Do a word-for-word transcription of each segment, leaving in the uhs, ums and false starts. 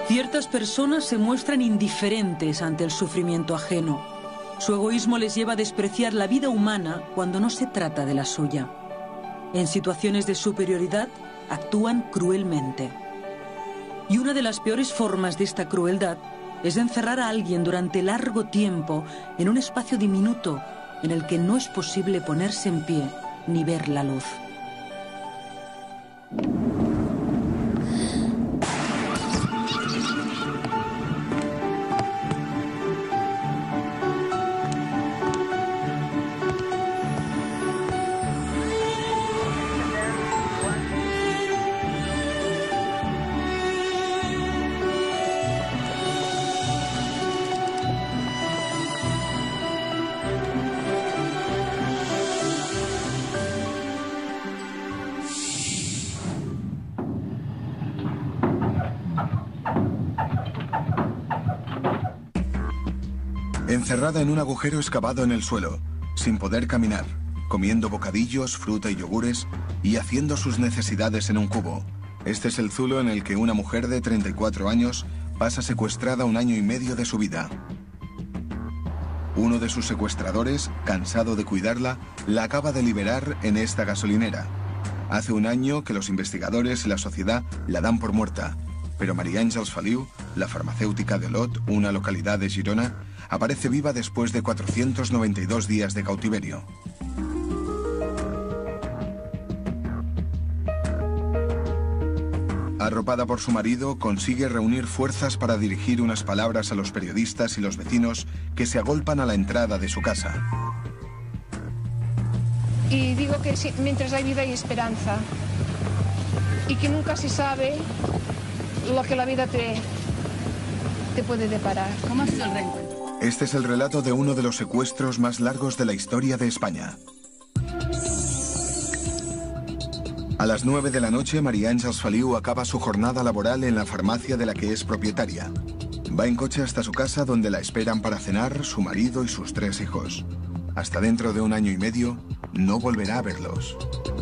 Ciertas personas se muestran indiferentes ante el sufrimiento ajeno. Su egoísmo les lleva a despreciar la vida humana cuando no se trata de la suya. En situaciones de superioridad, actúan cruelmente. Y una de las peores formas de esta crueldad es encerrar a alguien durante largo tiempo en un espacio diminuto en el que no es posible ponerse en pie ni ver la luz. Encerrada en un agujero excavado en el suelo, sin poder caminar, comiendo bocadillos, fruta y yogures y haciendo sus necesidades en un cubo. Este es el zulo en el que una mujer de treinta y cuatro años pasa secuestrada un año y medio de su vida. Uno de sus secuestradores, cansado de cuidarla, la acaba de liberar en esta gasolinera. Hace un año que los investigadores y la sociedad la dan por muerta, pero Maria Àngels Feliu, la farmacéutica de Olot, una localidad de Girona, aparece viva después de cuatrocientos noventa y dos días de cautiverio. Arropada por su marido, consigue reunir fuerzas para dirigir unas palabras a los periodistas y los vecinos que se agolpan a la entrada de su casa. Y digo que sí, mientras hay vida hay esperanza. Y que nunca se sabe lo que la vida te, te puede deparar. ¿Cómo ha sido el reencuentro? Este es el relato de uno de los secuestros más largos de la historia de España. A las nueve de la noche, Maria Àngels Feliu acaba su jornada laboral en la farmacia de la que es propietaria. Va en coche hasta su casa, donde la esperan para cenar su marido y sus tres hijos. Hasta dentro de un año y medio, no volverá a verlos.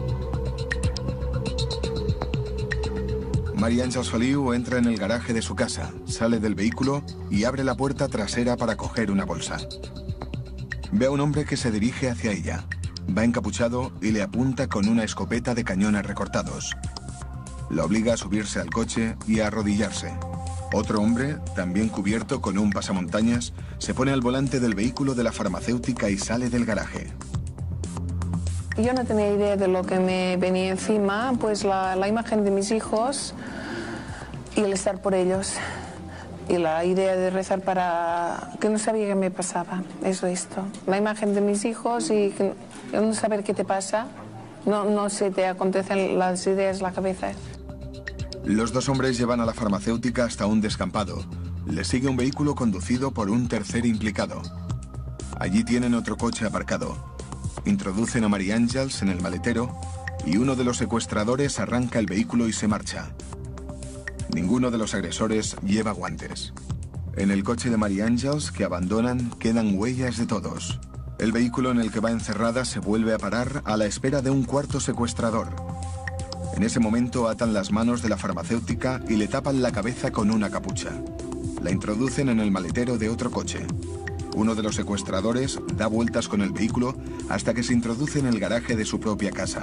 Maria Àngels Feliu entra en el garaje de su casa, sale del vehículo y abre la puerta trasera para coger una bolsa. Ve a un hombre que se dirige hacia ella. Va encapuchado y le apunta con una escopeta de cañones recortados. La obliga a subirse al coche y a arrodillarse. Otro hombre, también cubierto con un pasamontañas, se pone al volante del vehículo de la farmacéutica y sale del garaje. Yo no tenía idea de lo que me venía encima, pues la, la imagen de mis hijos y el estar por ellos. Y la idea de rezar para... que no sabía qué me pasaba, eso esto. La imagen de mis hijos y que, no saber qué te pasa, no, no se te acontecen las ideas en la cabeza. Los dos hombres llevan a la farmacéutica hasta un descampado. Le sigue un vehículo conducido por un tercer implicado. Allí tienen otro coche aparcado. Introducen a Maria Àngels en el maletero y uno de los secuestradores arranca el vehículo y se marcha. Ninguno de los agresores lleva guantes. En el coche de Maria Àngels, que abandonan, quedan huellas de todos. El vehículo en el que va encerrada se vuelve a parar a la espera de un cuarto secuestrador. En ese momento atan las manos de la farmacéutica y le tapan la cabeza con una capucha. La introducen en el maletero de otro coche. Uno de los secuestradores da vueltas con el vehículo hasta que se introduce en el garaje de su propia casa.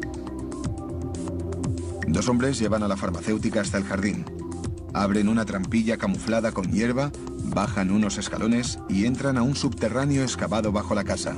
Dos hombres llevan a la farmacéutica hasta el jardín. Abren una trampilla camuflada con hierba, bajan unos escalones y entran a un subterráneo excavado bajo la casa.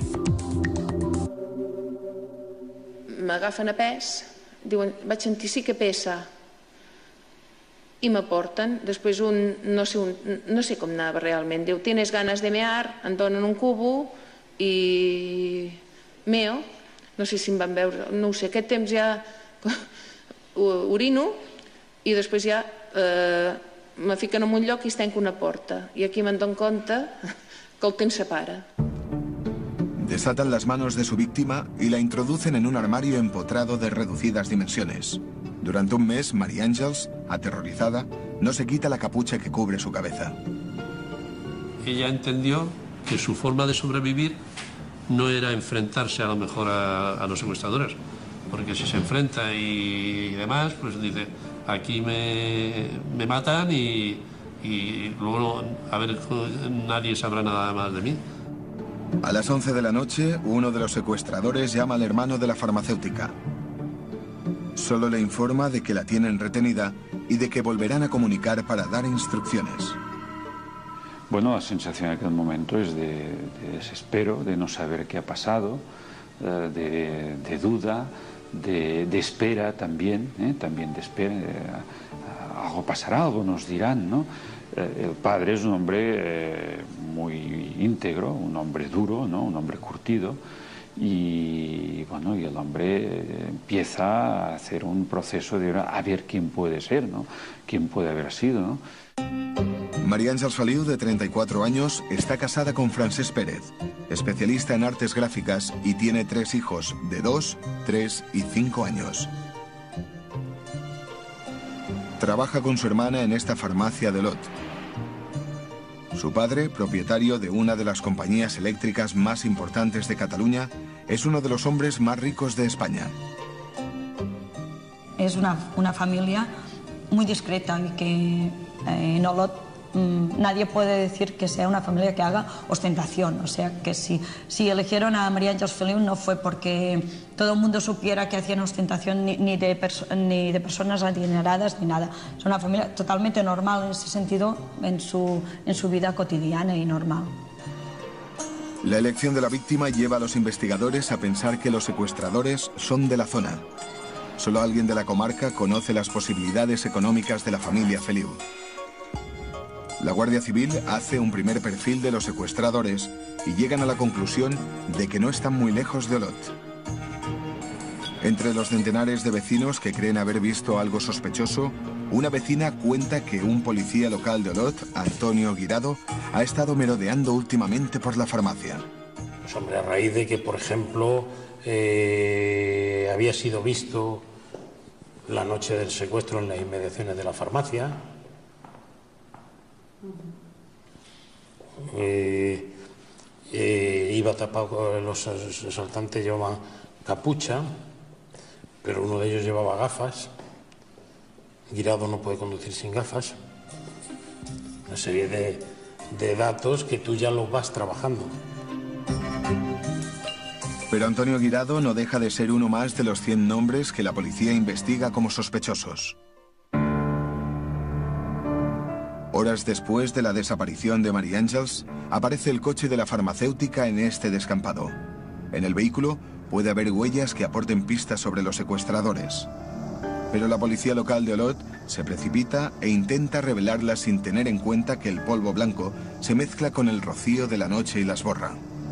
M'agafen a pes, diuen, vaig sentir sí que pesa, i m'aporten. Després un, no sé, un, no sé com anava realment, diu, tienes ganas de mear, em donen un cubo i meo, no sé si em van veure, no ho sé, aquest temps ja urino i després ja eh, me fiquen en un lloc i es tanca una porta i aquí me'n dono compte que el temps separa. Desatan las manos de su víctima y la introducen en un armario empotrado de reducidas dimensiones. Durante un mes, Maria Àngels, aterrorizada, no se quita la capucha que cubre su cabeza. Ella entendió que su forma de sobrevivir no era enfrentarse a lo mejor a, a los secuestradores, porque si se enfrenta y, y demás, pues dice, aquí me, me matan y, y luego, a ver, nadie sabrá nada más de mí. A las once de la noche, uno de los secuestradores llama al hermano de la farmacéutica. Solo le informa de que la tienen retenida y de que volverán a comunicar para dar instrucciones. Bueno, la sensación en aquel momento es de, de desespero, de no saber qué ha pasado, eh, de, de duda, de, de espera también, ¿eh? también de espera. Eh, algo pasará, algo nos dirán, ¿no? Eh, el padre es un hombre eh, muy íntegro, un hombre duro, ¿no? Un hombre curtido. Y bueno, y el hombre empieza a hacer un proceso de a ver quién puede ser, ¿no? Quién puede haber sido, ¿no? María Àngels Feliu, de treinta y cuatro años, está casada con Francesc Pérez, especialista en artes gráficas, y tiene tres hijos de dos, tres y cinco años. Trabaja con su hermana en esta farmacia de Olot. Su padre, propietario de una de las compañías eléctricas más importantes de Cataluña, es uno de los hombres más ricos de España. Es una, una familia muy discreta y que eh, en Olot mmm, nadie puede decir que sea una familia que haga ostentación. O sea, que si, si eligieron a María Àngels Feliu no fue porque todo el mundo supiera que hacían ostentación ni, ni, de ni de personas adineradas ni nada. Es una familia totalmente normal en ese sentido, en su, en su vida cotidiana y normal. La elección de la víctima lleva a los investigadores a pensar que los secuestradores son de la zona. Solo alguien de la comarca conoce las posibilidades económicas de la familia Feliu. La Guardia Civil hace un primer perfil de los secuestradores y llegan a la conclusión de que no están muy lejos de Olot. Entre los centenares de vecinos que creen haber visto algo sospechoso, una vecina cuenta que un policía local de Olot, Antonio Guirado, ha estado merodeando últimamente por la farmacia. Pues hombre, a raíz de que, por ejemplo, eh, había sido visto la noche del secuestro en las inmediaciones de la farmacia. Eh, eh, iba tapado, los asaltantes llevaban capucha, pero uno de ellos llevaba gafas. Guirado no puede conducir sin gafas. Una serie de, de datos que tú ya los vas trabajando. Pero Antonio Guirado no deja de ser uno más de los cien nombres que la policía investiga como sospechosos. Horas después de la desaparición de María Àngels, aparece el coche de la farmacéutica en este descampado. En el vehículo puede haber huellas que aporten pistas sobre los secuestradores. Pero la policía local de Olot se precipita e intenta revelarlas sin tener en cuenta que el polvo blanco se mezcla con el rocío de la noche y las borra.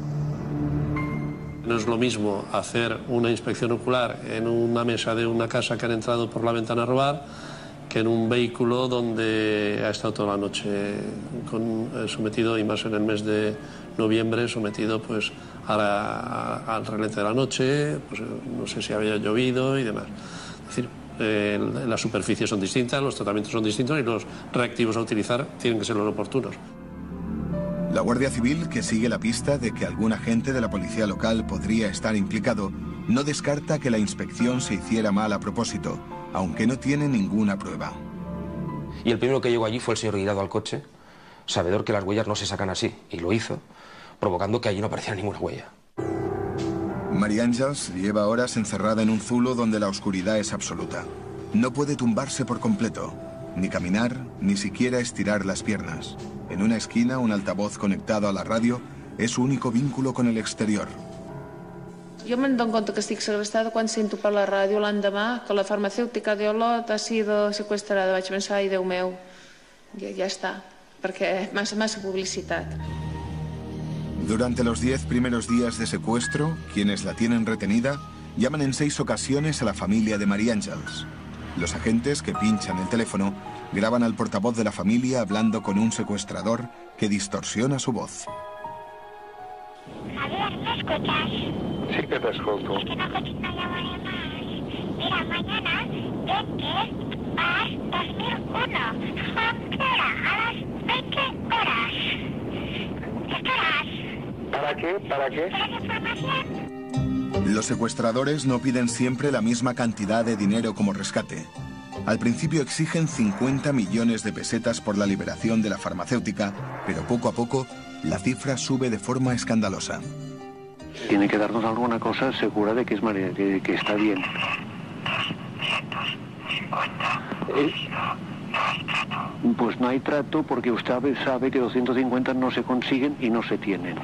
No es lo mismo hacer una inspección ocular en una mesa de una casa que han entrado por la ventana a robar que en un vehículo donde ha estado toda la noche con, eh, sometido, y más en el mes de noviembre, sometido pues a la, a, al relente de la noche, pues no sé si había llovido y demás. Es decir, eh, las superficies son distintas, los tratamientos son distintos y los reactivos a utilizar tienen que ser los oportunos. La Guardia Civil, que sigue la pista de que algún agente de la policía local podría estar implicado, no descarta que la inspección se hiciera mal a propósito, aunque no tiene ninguna prueba. Y el primero que llegó allí fue el señor Guirado al coche, sabedor que las huellas no se sacan así, y lo hizo, provocando que allí no apareciera ninguna huella. María Àngels lleva horas encerrada en un zulo donde la oscuridad es absoluta. No puede tumbarse por completo, ni caminar, ni siquiera estirar las piernas. En una esquina, un altavoz conectado a la radio es su único vínculo con el exterior. Jo me'n dono compte que estic segrestada quan sento per la ràdio l'endemà que la farmacèutica de Olot ha sido secuestrada. Vaig pensar, ai, Déu meu, ja, ja està, perquè massa, massa publicitat. Durante los diez primeros días de secuestro, quienes la tienen retenida llaman en seis ocasiones a la familia de María Àngels. Los agentes que pinchan el teléfono graban al portavoz de la familia hablando con un secuestrador que distorsiona su voz. Javier, ¿me escuchas? Sí que te escucho. Es que no, no llamaré más. Mira, mañana ven que vas dos mil uno. ¿A qué hora? A las veinte horas. ¿Esperas? ¿Para qué? ¿Para qué? ¿Para la información? Los secuestradores no piden siempre la misma cantidad de dinero como rescate. Al principio exigen cincuenta millones de pesetas por la liberación de la farmacéutica, pero poco a poco la cifra sube de forma escandalosa. Tiene que darnos alguna cosa segura de que, es María, que, que está bien. Eh, pues no hay trato porque usted sabe que doscientos cincuenta no se consiguen y no se tienen.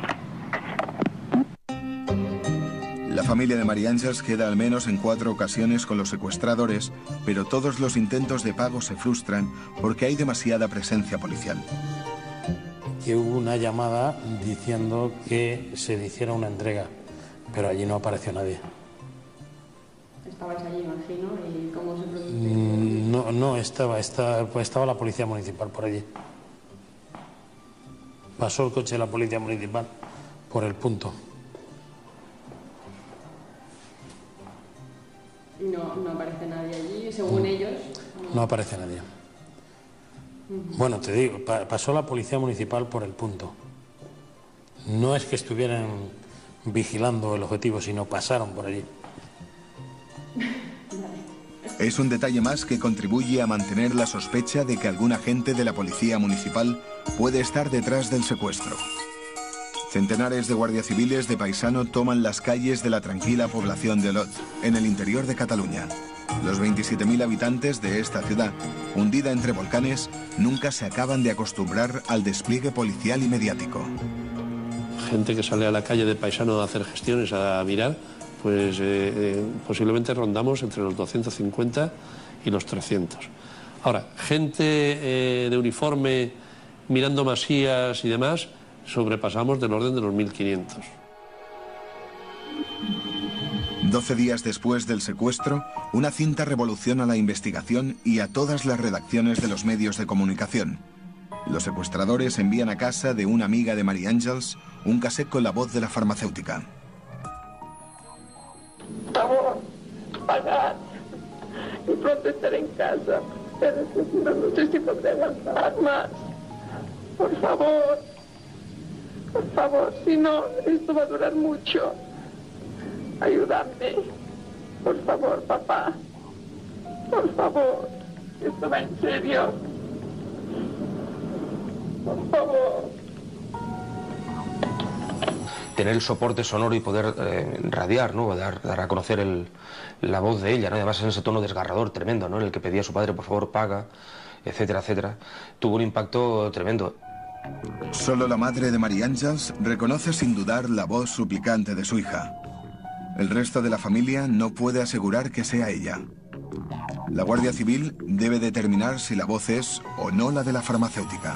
La familia de María Ángeles queda al menos en cuatro ocasiones con los secuestradores, pero todos los intentos de pago se frustran porque hay demasiada presencia policial. Que hubo una llamada diciendo que se le hiciera una entrega, pero allí no apareció nadie. Estabais allí, imagino, y cómo se produce. Mm, no, no estaba, estaba, pues estaba la policía municipal por allí. Pasó el coche de la policía municipal por el punto. Y no, no aparece nadie allí, según ellos. No, no aparece nadie. Bueno, te digo, pa pasó la policía municipal por el punto. No es que estuvieran vigilando el objetivo, sino pasaron por allí. Es un detalle más que contribuye a mantener la sospecha de que algún agente de la policía municipal puede estar detrás del secuestro. Centenares de guardias civiles de paisano toman las calles de la tranquila población de Olot, en el interior de Cataluña. Los veintisiete mil habitantes de esta ciudad, hundida entre volcanes, nunca se acaban de acostumbrar al despliegue policial y mediático. Gente que sale a la calle de paisano a hacer gestiones, a mirar, pues eh, eh, posiblemente rondamos entre los doscientos cincuenta y los trescientos. Ahora, gente eh, de uniforme mirando masías y demás, sobrepasamos del orden de los mil quinientos. Doce días después del secuestro, una cinta revoluciona la investigación y a todas las redacciones de los medios de comunicación. Los secuestradores envían a casa de una amiga de María Ángeles un casete con la voz de la farmacéutica. Por favor, pagad. Y pronto estaré en casa. Pero es que si no, no sé si podré aguantar más. Por favor. Por favor, si no, esto va a durar mucho. Ayúdame. Por favor, papá. Por favor. Esto va en serio. Por favor. Tener el soporte sonoro y poder eh, radiar, ¿no? Dar, dar a conocer el, la voz de ella, ¿no? Además en ese tono desgarrador, tremendo, ¿no? En el que pedía a su padre, por favor, paga, etcétera, etcétera. Tuvo un impacto tremendo. Solo la madre de María Ángeles reconoce sin dudar la voz suplicante de su hija. El resto de la familia no puede asegurar que sea ella. La Guardia Civil debe determinar si la voz es o no la de la farmacéutica.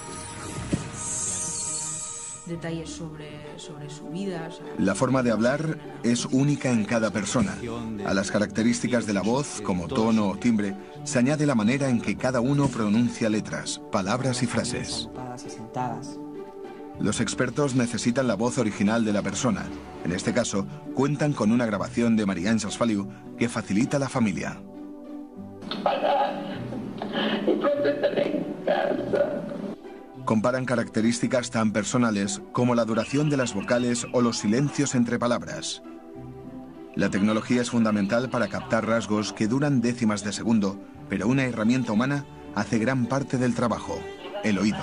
Detalles sobre, sobre su vida. O sea, la forma de hablar es única en cada persona. A las características de la voz, como tono o timbre, se añade la manera en que cada uno pronuncia letras, palabras y frases. Los expertos necesitan la voz original de la persona. En este caso, cuentan con una grabación de María Ángeles Feliu que facilita a la familia. Y pronto estaré en casa. Comparan características tan personales como la duración de las vocales o los silencios entre palabras. La tecnología es fundamental para captar rasgos que duran décimas de segundo, pero una herramienta humana hace gran parte del trabajo, el oído.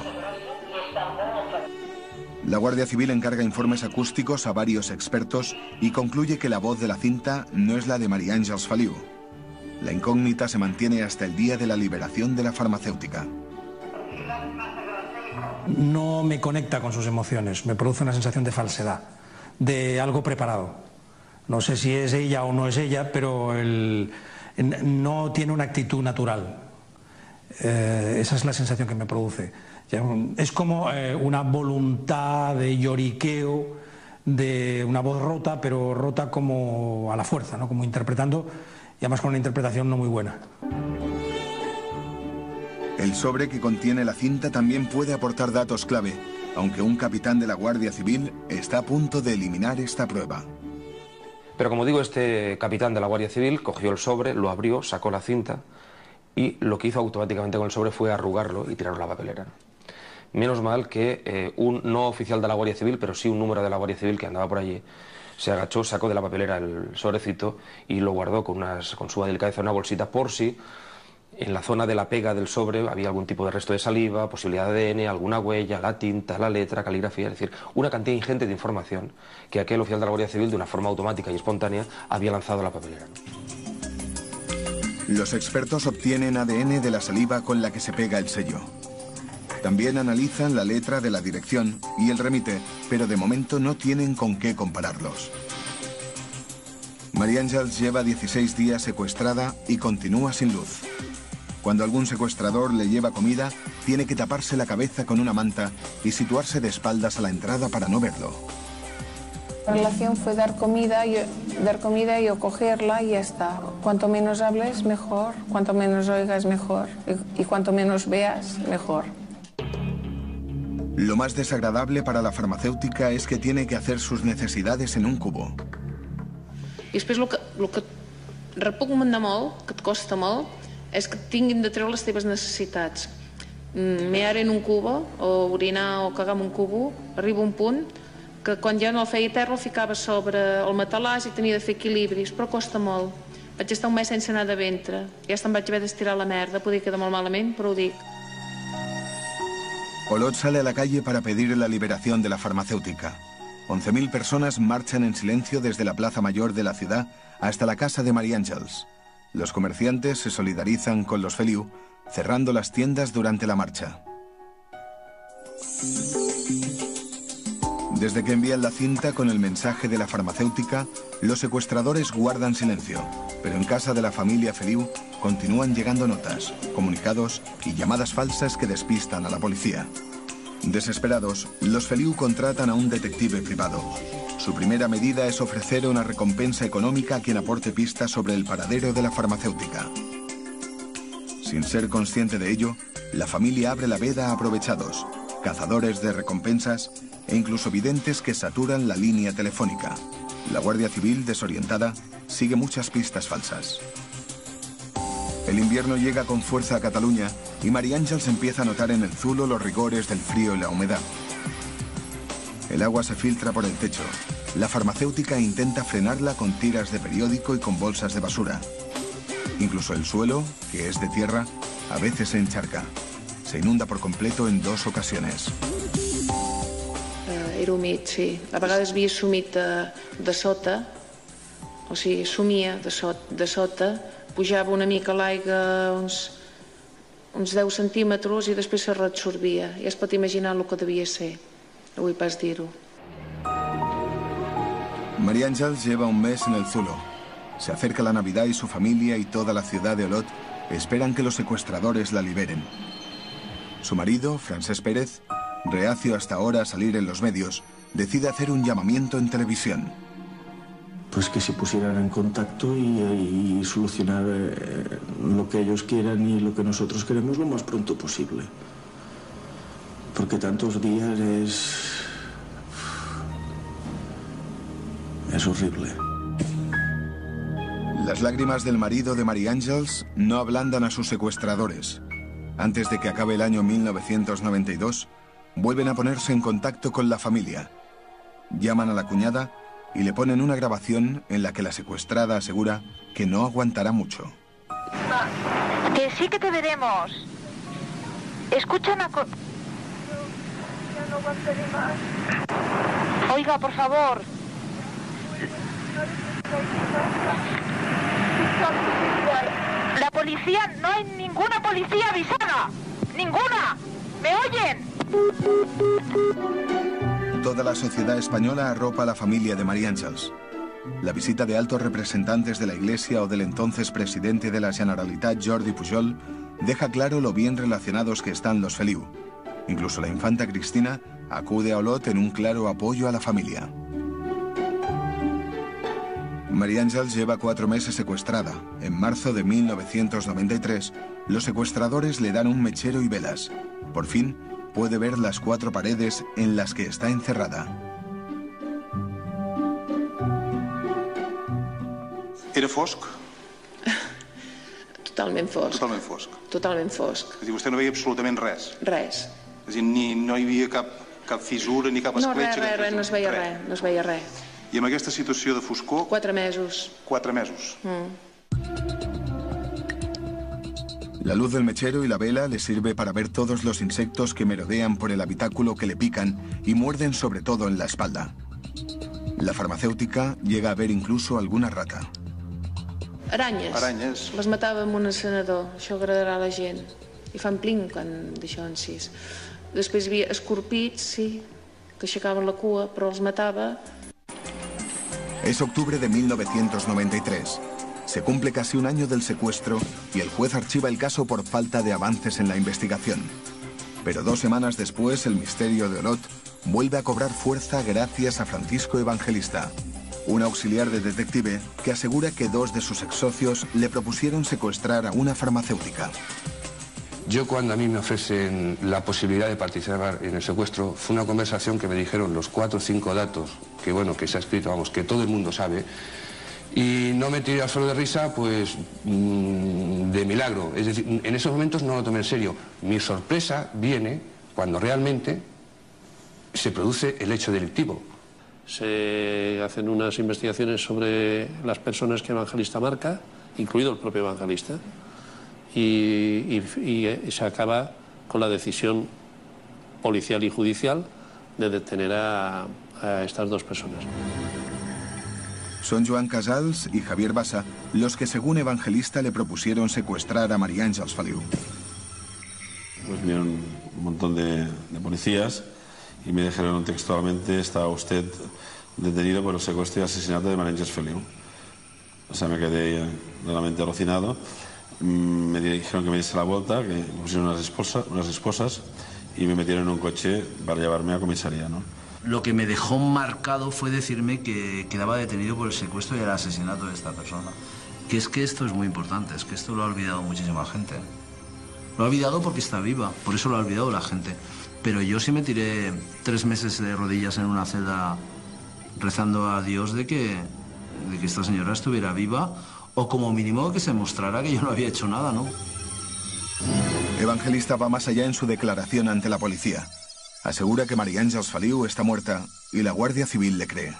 La Guardia Civil encarga informes acústicos a varios expertos y concluye que la voz de la cinta no es la de María Ángeles Feliu. La incógnita se mantiene hasta el día de la liberación de la farmacéutica. No me conecta con sus emociones, me produce una sensación de falsedad, de algo preparado. No sé si es ella o no es ella, pero el, no tiene una actitud natural. Eh, esa es la sensación que me produce. Es como eh, una voluntad de lloriqueo, de una voz rota, pero rota como a la fuerza, ¿no? Como interpretando, y además con una interpretación no muy buena. El sobre que contiene la cinta también puede aportar datos clave, aunque un capitán de la Guardia Civil está a punto de eliminar esta prueba. Pero como digo, este capitán de la Guardia Civil cogió el sobre, lo abrió, sacó la cinta y lo que hizo automáticamente con el sobre fue arrugarlo y tirarlo a la papelera. Menos mal que eh, un no oficial de la Guardia Civil, pero sí un número de la Guardia Civil que andaba por allí, se agachó, sacó de la papelera el sobrecito y lo guardó con, unas, con suma delicadeza en una bolsita por si En la zona de la pega del sobre había algún tipo de resto de saliva, posibilidad de A D N, alguna huella, la tinta, la letra, caligrafía, es decir, una cantidad ingente de información que aquel oficial de la Guardia Civil, de una forma automática y espontánea, había lanzado a la papelera. Los expertos obtienen A D N de la saliva con la que se pega el sello. También analizan la letra de la dirección y el remite, pero de momento no tienen con qué compararlos. María Àngels lleva dieciséis días secuestrada y continúa sin luz. Cuando algún secuestrador le lleva comida, tiene que taparse la cabeza con una manta y situarse de espaldas a la entrada para no verlo. La relación fue dar comida, yo, dar comida y yo cogerla y ya está. Cuanto menos hables, mejor. Cuanto menos oigas, mejor. Y, y cuanto menos veas, mejor. Lo más desagradable para la farmacéutica es que tiene que hacer sus necesidades en un cubo. I després el que, el que repugna molt, que et costa molt, és que tinguin de treure les teves necessitats. Mear en un cubo, o orinar o cagar en un cubo, arriba un punt que quan ja no el feia terra el ficava sobre el matalàs i tenia de fer equilibris, però costa molt. Vaig estar un mes sense anar de ventre, ja se'm vaig haver d'estirar la merda, podia quedar molt malament, però ho dic. Olot sale a la calle para pedir la liberación de la farmacéutica. once mil personas marchan en silencio desde la plaza mayor de la ciudad hasta la casa de María Àngels. Los comerciantes se solidarizan con los Feliu, cerrando las tiendas durante la marcha. Desde que envían la cinta con el mensaje de la farmacéutica, los secuestradores guardan silencio, pero en casa de la familia Feliu continúan llegando notas, comunicados y llamadas falsas que despistan a la policía. Desesperados, los Feliu contratan a un detective privado. Su primera medida es ofrecer una recompensa económica a quien aporte pistas sobre el paradero de la farmacéutica. Sin ser consciente de ello, la familia abre la veda a aprovechados, cazadores de recompensas e incluso videntes que saturan la línea telefónica. La Guardia Civil, desorientada, sigue muchas pistas falsas. El invierno llega con fuerza a Cataluña y María Àngels empieza a notar en el zulo los rigores del frío y la humedad. El agua se filtra por el techo. La farmacéutica intenta frenarla con tiras de periódico y con bolsas de basura. Incluso el suelo, que es de tierra, a veces se encharca. Se inunda por completo en dos ocasiones. Uh, era humit, sí. A vegades havia sumit de, de sota, o sigui, sumia de, so, de sota, pujava una mica l'aigua uns, uns deu centímetres i després se reabsorbia. Ja es pot imaginar el que devia ser. No vull pas dir-ho. María Àngels lleva un mes en el zulo. Se acerca la Navidad y su familia y toda la ciudad de Olot esperan que los secuestradores la liberen. Su marido, Francesc Pérez, reacio hasta ahora a salir en los medios, decide hacer un llamamiento en televisión. Pues que se pusieran en contacto y, y solucionar eh, lo que ellos quieran y lo que nosotros queremos lo más pronto posible. Porque tantos días es... es horrible. Las lágrimas del marido de María Àngels no ablandan a sus secuestradores. Antes de que acabe el año mil novecientos noventa y dos, vuelven a ponerse en contacto con la familia. Llaman a la cuñada y le ponen una grabación en la que la secuestrada asegura que no aguantará mucho. Que sí que te veremos. Escucha una cosa. Ya no aguantaré más. Oiga, por favor. La policía, no hay ninguna policía avisada. ¡Ninguna! ¿Me oyen? Toda la sociedad española arropa a la familia de María Àngels. La visita de altos representantes de la Iglesia o del entonces presidente de la Generalitat, Jordi Pujol, deja claro lo bien relacionados que están los Feliu. Incluso la infanta Cristina acude a Olot en un claro apoyo a la familia. María Àngels lleva cuatro meses secuestrada. En marzo de mil novecientos noventa y tres, los secuestradores le dan un mechero y velas. Por fin, puede ver las cuatro paredes en las que está encerrada. Era fosc? Totalment fosc. Totalment fosc. Totalment fosc. És a dir, vostè no veia absolutament res? Res. És a dir, ni, no hi havia cap, cap fissura ni cap no, escletxa? No, res, res, no es veia res. res, no es veia res. I amb aquesta situació de foscor... Quatre mesos. Quatre mesos. Mm. La luz del mechero y la vela le sirve para ver todos los insectos que merodean por el habitáculo, que le pican y muerden sobre todo en la espalda. La farmacéutica llega a ver incluso alguna rata. Aranyes. Aranyes. Les matava amb un encenedor, això agradarà a la gent. I fan pling quan deixaven sis. Després hi havia escorpits, sí, que aixecaven la cua, però els matava. Es octubre de mil novecientos noventa y tres. Se cumple casi un año del secuestro y el juez archiva el caso por falta de avances en la investigación. Pero dos semanas después, el misterio de Olot vuelve a cobrar fuerza gracias a Francisco Evangelista, un auxiliar de detective que asegura que dos de sus ex socios le propusieron secuestrar a una farmacéutica. Yo, cuando a mí me ofrecen la posibilidad de participar en el secuestro, fue una conversación que me dijeron los cuatro o cinco datos, que bueno, que se ha escrito, vamos, que todo el mundo sabe, y no me tiré al suelo de risa, pues, mmm, de milagro. Es decir, en esos momentos no lo tomé en serio. Mi sorpresa viene cuando realmente se produce el hecho delictivo. Se hacen unas investigaciones sobre las personas que Evangelista marca, incluido el propio Evangelista, y, y, y se acaba con la decisión policial y judicial de detener a, a estas dos personas. Son Joan Casals y Javier Bassa los que, según Evangelista, le propusieron secuestrar a María Ángeles Feliu. Pues vinieron un montón de, de policías y me dijeron textualmente: está usted detenido por el secuestro y asesinato de María Ángeles Feliu. O sea, me quedé realmente alucinado. Me dijeron que me diese la vuelta, que me pusieron unas esposas, unas esposas y me metieron en un coche para llevarme a comisaría, ¿no? Lo que me dejó marcado fue decirme que quedaba detenido por el secuestro y el asesinato de esta persona. Que es que esto es muy importante, es que esto lo ha olvidado muchísima gente. Lo ha olvidado porque está viva, por eso lo ha olvidado la gente. Pero yo sí me tiré tres meses de rodillas en una celda rezando a Dios de que, de que esta señora estuviera viva, o como mínimo que se mostrara que yo no había hecho nada, ¿no? Evangelista va más allá en su declaración ante la policía. Asegura que María Ángeles Feliu está muerta y la Guardia Civil le cree.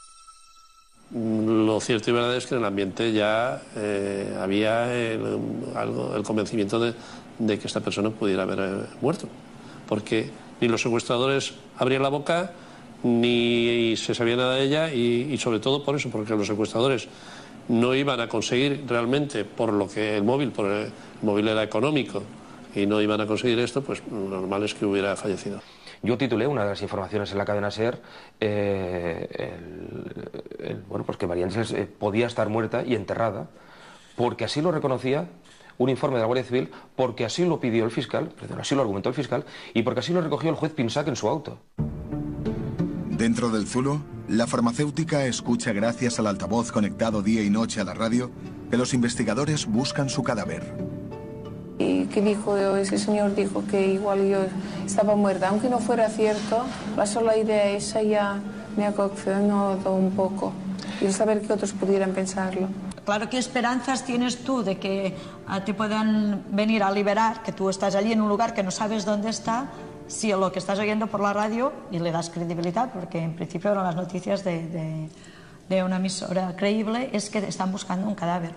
Lo cierto y verdad es que en el ambiente ya eh, había el, algo, el convencimiento de, de que esta persona pudiera haber eh, muerto, porque ni los secuestradores abrían la boca, ni se sabía nada de ella, y, y sobre todo por eso, porque los secuestradores no iban a conseguir realmente, por lo que el móvil, por el, el móvil era económico, y no iban a conseguir esto, pues lo normal es que hubiera fallecido. Yo titulé una de las informaciones en la cadena SER, eh, el, el, bueno, pues que María Ángeles eh, podía estar muerta y enterrada, porque así lo reconocía un informe de la Guardia Civil, porque así lo pidió el fiscal, perdón, así lo argumentó el fiscal, y porque así lo recogió el juez Pinsac en su auto. Dentro del zulo, la farmacéutica escucha, gracias al altavoz conectado día y noche a la radio, que los investigadores buscan su cadáver. Y que dijo, ese señor dijo que igual yo estaba muerta, aunque no fuera cierto, la sola idea esa ya me ha conmocionado un poco, y el saber que otros pudieran pensarlo. Claro, ¿qué esperanzas tienes tú de que uh, te puedan venir a liberar, que tú estás allí en un lugar que no sabes dónde está, si lo que estás oyendo por la radio y le das credibilidad, porque en principio eran las noticias de, de, de una emisora creíble, es que están buscando un cadáver?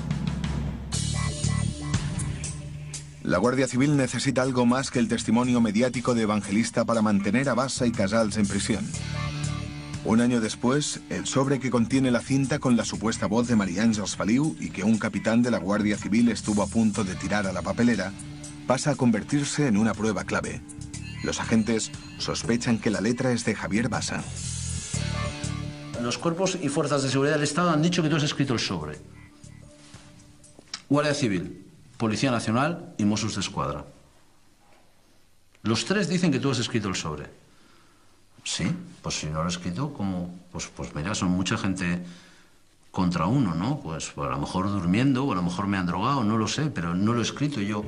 La Guardia Civil necesita algo más que el testimonio mediático de Evangelista para mantener a Bassa y Casals en prisión. Un año después, el sobre que contiene la cinta con la supuesta voz de María Ángeles Feliu y que un capitán de la Guardia Civil estuvo a punto de tirar a la papelera, pasa a convertirse en una prueba clave. Los agentes sospechan que la letra es de Javier Bassa. Los cuerpos y fuerzas de seguridad del Estado han dicho que tú has escrito el sobre. Guardia Civil, Policía Nacional y Mossos d'Esquadra. Los tres dicen que tú has escrito el sobre. Sí, pues si no lo he escrito, ¿cómo? Pues, pues mira, son mucha gente contra uno, ¿no? Pues, pues a lo mejor durmiendo, o a lo mejor me han drogado, no lo sé, pero no lo he escrito yo.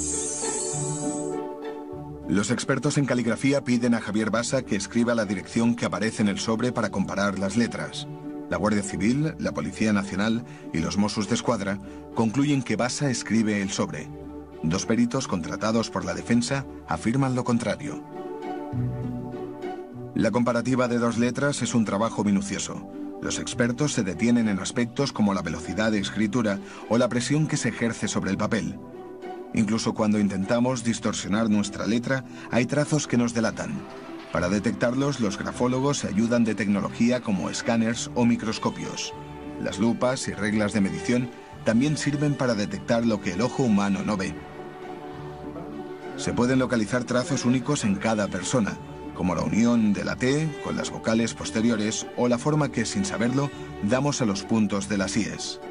Los expertos en caligrafía piden a Javier Bassa que escriba la dirección que aparece en el sobre para comparar las letras. La Guardia Civil, la Policía Nacional y los Mossos d'Esquadra concluyen que Bassa escribe el sobre. Dos peritos contratados por la defensa afirman lo contrario. La comparativa de dos letras es un trabajo minucioso. Los expertos se detienen en aspectos como la velocidad de escritura o la presión que se ejerce sobre el papel. Incluso cuando intentamos distorsionar nuestra letra, hay trazos que nos delatan. Para detectarlos, los grafólogos se ayudan de tecnología como escáneres o microscopios. Las lupas y reglas de medición también sirven para detectar lo que el ojo humano no ve. Se pueden localizar trazos únicos en cada persona, como la unión de la T con las vocales posteriores o la forma que, sin saberlo, damos a los puntos de las íes.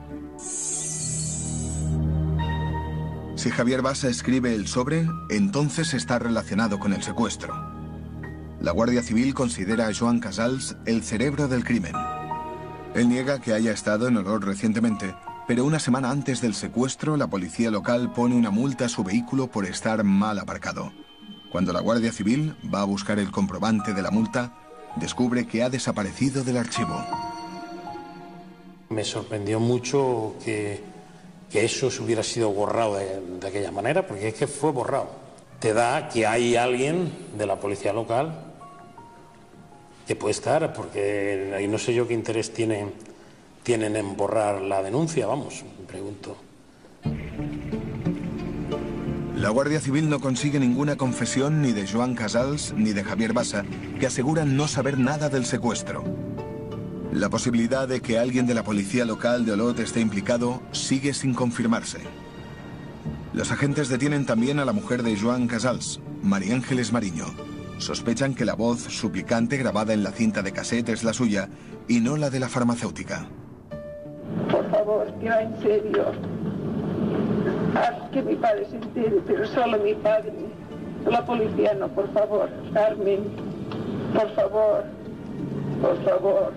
Si Javier Basa escribe el sobre, entonces está relacionado con el secuestro. La Guardia Civil considera a Joan Casals el cerebro del crimen. Él niega que haya estado en Olot recientemente, pero una semana antes del secuestro, la policía local pone una multa a su vehículo por estar mal aparcado. Cuando la Guardia Civil va a buscar el comprobante de la multa, descubre que ha desaparecido del archivo. Me sorprendió mucho que, que eso se hubiera sido borrado de, de aquella manera, porque es que fue borrado. Te da que hay alguien de la policía local que puede estar, porque ahí no sé yo qué interés tienen, tienen en borrar la denuncia, vamos, me pregunto. La Guardia Civil no consigue ninguna confesión ni de Joan Casals ni de Javier Basa, que aseguran no saber nada del secuestro. La posibilidad de que alguien de la policía local de Olot esté implicado sigue sin confirmarse. Los agentes detienen también a la mujer de Joan Casals, María Ángeles Mariño. Sospechan que la voz suplicante grabada en la cinta de cassette es la suya y no la de la farmacéutica. Por favor, ya en serio. Haz que mi padre se entere, pero solo mi padre. La policía no, por favor. Carmen, por favor, por favor.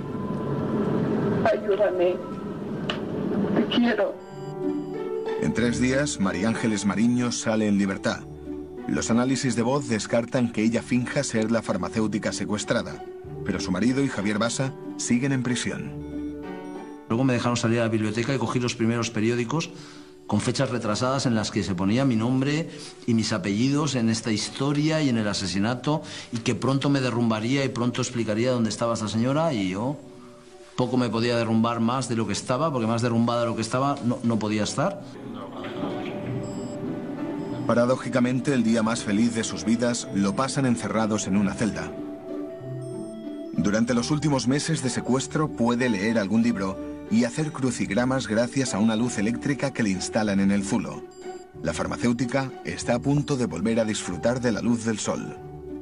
Ayúdame. Te quiero. En tres días, María Ángeles Mariño sale en libertad. Los análisis de voz descartan que ella finja ser la farmacéutica secuestrada, pero su marido y Javier Basa siguen en prisión. Luego me dejaron salir a la biblioteca y cogí los primeros periódicos con fechas retrasadas en las que se ponía mi nombre y mis apellidos en esta historia y en el asesinato, y que pronto me derrumbaría y pronto explicaría dónde estaba esta señora, y yo poco me podía derrumbar más de lo que estaba, porque más derrumbada de lo que estaba no, no podía estar. Paradójicamente, el día más feliz de sus vidas lo pasan encerrados en una celda. Durante los últimos meses de secuestro puede leer algún libro y hacer crucigramas gracias a una luz eléctrica que le instalan en el zulo. La farmacéutica está a punto de volver a disfrutar de la luz del sol.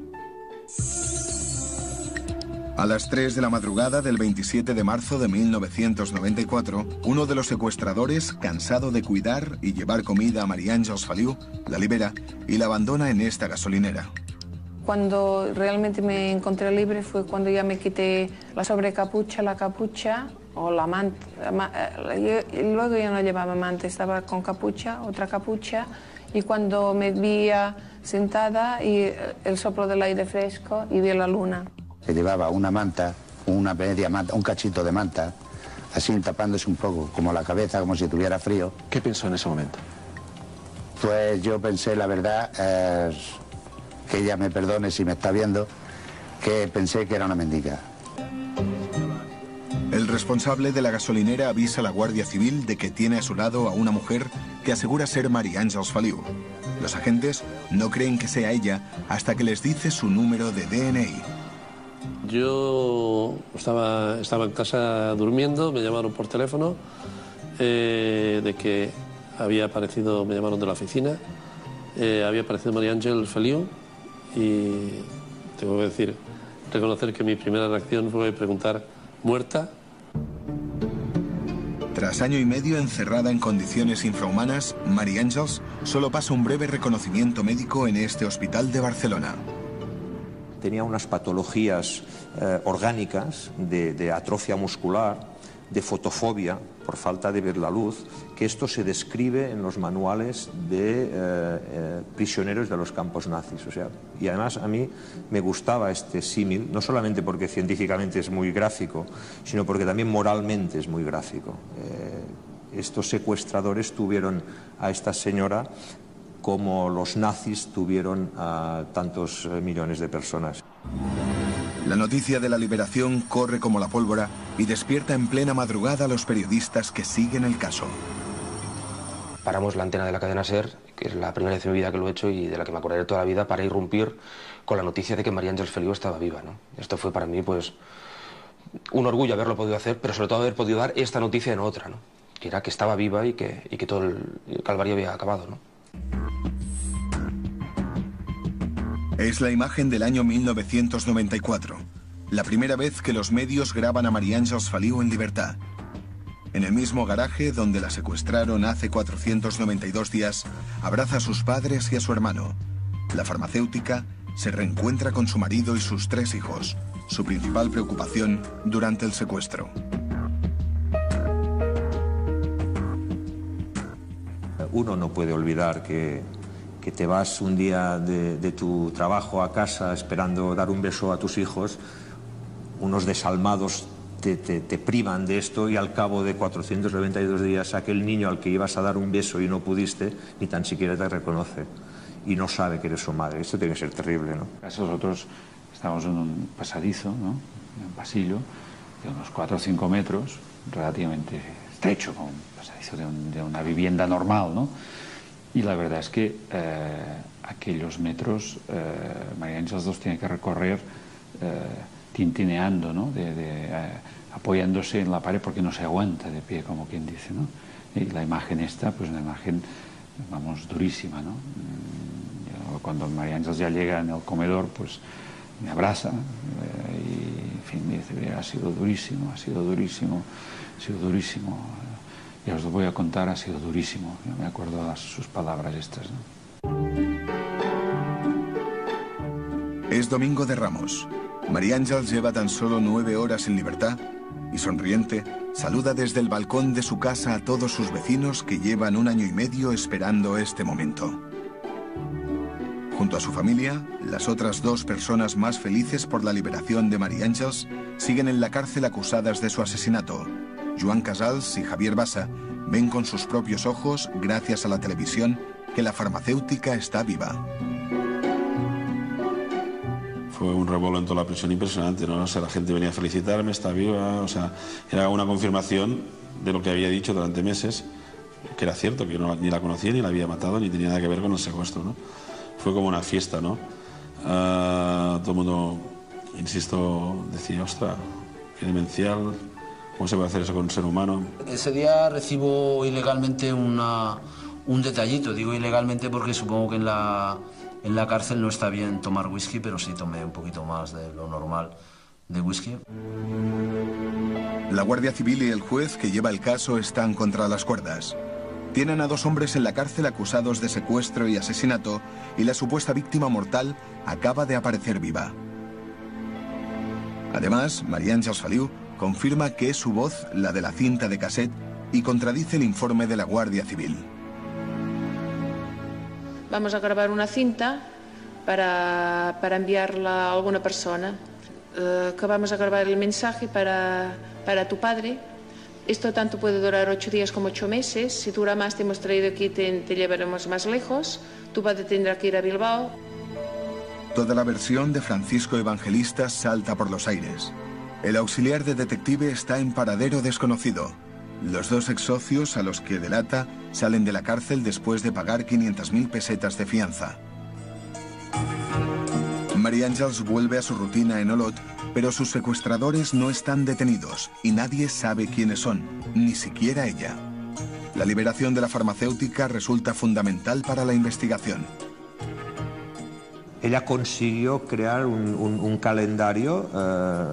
A las tres de la madrugada del veintisiete de marzo de mil novecientos noventa y cuatro, uno de los secuestradores, cansado de cuidar y llevar comida a María Ángeles Feliu, la libera y la abandona en esta gasolinera. Cuando realmente me encontré libre fue cuando ya me quité la sobrecapucha, la capucha o la manta. Y luego ya no llevaba manta, estaba con capucha, otra capucha, y cuando me vi sentada y el soplo del aire fresco y vi la luna. Que llevaba una manta, una media manta, un cachito de manta, así tapándose un poco, como la cabeza, como si tuviera frío. ¿Qué pensó en ese momento? Pues yo pensé, la verdad, eh, que ella me perdone si me está viendo, que pensé que era una mendiga. El responsable de la gasolinera avisa a la Guardia Civil de que tiene a su lado a una mujer que asegura ser María Ángeles Feliu. Los agentes no creen que sea ella hasta que les dice su número de D N I. Yo estaba, estaba en casa durmiendo, me llamaron por teléfono eh, de que había aparecido, me llamaron de la oficina, eh, había aparecido María Ángeles Feliu, y tengo que decir, reconocer que mi primera reacción fue preguntar, ¿muerta? Tras año y medio encerrada en condiciones infrahumanas, María Ángeles solo pasa un breve reconocimiento médico en este hospital de Barcelona. Tenía unas patologías eh, orgánicas de, de atrofia muscular, de fotofobia, por falta de ver la luz, que esto se describe en los manuales de eh, eh, prisioneros de los campos nazis. O sea, y además a mí me gustaba este símil, no solamente porque científicamente es muy gráfico, sino porque también moralmente es muy gráfico. Eh, estos secuestradores tuvieron a esta señora como los nazis tuvieron a tantos millones de personas. La noticia de la liberación corre como la pólvora y despierta en plena madrugada a los periodistas que siguen el caso. paramos la antena de la cadena SER, que es la primera vez en mi vida que lo he hecho y de la que me acordaré toda la vida, para irrumpir con la noticia de que María Ángeles Feliu estaba viva, ¿no? Esto fue para mí, pues, un orgullo haberlo podido hacer, pero sobre todo haber podido dar esta noticia en otra, ¿no? Que era que estaba viva y que, y que todo el, el calvario había acabado, ¿no? Es la imagen del año mil novecientos noventa y cuatro, la primera vez que los medios graban a María Ángeles Feliu en libertad. En el mismo garaje donde la secuestraron hace cuatrocientos noventa y dos días, abraza a sus padres y a su hermano. La farmacéutica se reencuentra con su marido y sus tres hijos, su principal preocupación durante el secuestro. Uno no puede olvidar que, que te vas un día de, de tu trabajo a casa esperando dar un beso a tus hijos, unos desalmados te, te, te privan de esto y al cabo de cuatrocientos noventa y dos días aquel niño al que ibas a dar un beso y no pudiste, ni tan siquiera te reconoce y no sabe que eres su madre. Esto tiene que ser terrible, ¿no? Nosotros estamos en un pasadizo, ¿no? En un pasillo de unos cuatro o cinco metros, relativamente estrecho, como un pasadizo de, un, de una vivienda normal, ¿no? Y la verdad es que eh, aquellos metros eh, María Ángeles los tiene que recorrer eh, tintineando, ¿no? De, de, eh, apoyándose en la pared porque no se aguanta de pie, como quien dice, ¿no? Y la imagen esta, pues una imagen, vamos, durísima, ¿no? Cuando María Ángeles ya llega en el comedor, pues me abraza eh, y, en fin, me dice, ha sido durísimo, ha sido durísimo, ha sido durísimo. Ya os lo voy a contar, ha sido durísimo. Yo me acuerdo de sus palabras estas, ¿no? Es Domingo de Ramos. María Ángeles lleva tan solo nueve horas en libertad y, sonriente, saluda desde el balcón de su casa a todos sus vecinos que llevan un año y medio esperando este momento. Junto a su familia, las otras dos personas más felices por la liberación de María Ángeles siguen en la cárcel acusadas de su asesinato. Joan Casals y Javier Bassa ven con sus propios ojos, gracias a la televisión, que la farmacéutica está viva. Fue un revuelo en toda la prisión impresionante, ¿no? O sea, la gente venía a felicitarme, está viva, o sea, era una confirmación de lo que había dicho durante meses, que era cierto, que yo no, ni la conocía, ni la había matado, ni tenía nada que ver con el secuestro, ¿no? Fue como una fiesta, ¿no? Uh, todo el mundo, insisto, decía, ostras, qué demencial, ¿cómo se puede hacer eso con un ser humano? Ese día recibo ilegalmente una, un detallito, digo ilegalmente porque supongo que en la, en la cárcel no está bien tomar whisky, pero sí tomé un poquito más de lo normal de whisky. La Guardia Civil y el juez que lleva el caso están contra las cuerdas. Tienen a dos hombres en la cárcel acusados de secuestro y asesinato y la supuesta víctima mortal acaba de aparecer viva. Además, María Ángeles Feliu confirma que es su voz la de la cinta de cassette y contradice el informe de la Guardia Civil. Vamos a grabar una cinta para, para enviarla a alguna persona, uh, que vamos a grabar el mensaje para, para tu padre. Esto tanto puede durar ocho días como ocho meses. Si dura más, te hemos traído aquí, te, te llevaremos más lejos. Tu padre tendrá que ir a Bilbao. Toda la versión de Francisco Evangelista salta por los aires. El auxiliar de detective está en paradero desconocido. Los dos ex socios a los que delata salen de la cárcel después de pagar quinientas mil pesetas de fianza. María Ángeles vuelve a su rutina en Olot, pero sus secuestradores no están detenidos y nadie sabe quiénes son, ni siquiera ella. La liberación de la farmacéutica resulta fundamental para la investigación. Ella consiguió crear un, un, un calendario eh,